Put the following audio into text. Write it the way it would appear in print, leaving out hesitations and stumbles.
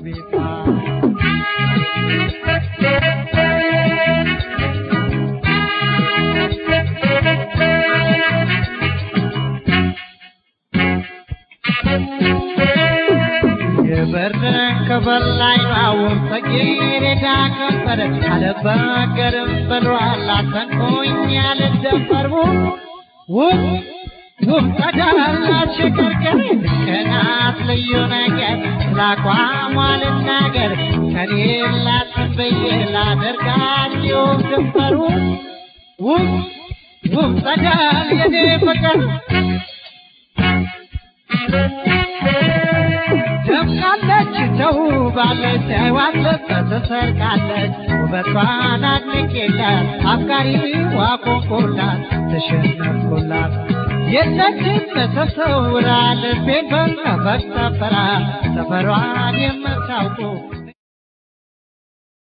ቤቷ የበረን ከበላይ ባውን ፈቂሬዳ ከንፈር አለበገርም በሏል አተንኮኝ ያልደፈርቡ ቀዳላት ሽከርከር ከናት ልዩ ነገር ላቋሟል ነገር ከሌላት በየ ላደርጋቸው ድንበሩ ቀዳል የኔ ፍቅር ደምቃለች ተውባለች አይዋለች ተሰርቃለች ውበቷን አድንቄላት አፍቃሪዋ ኮንኮላት ተሸነፍኩላት የለችም ተሰውራ ልቤን በመፈቅ ሰፈሯን የምታውቁ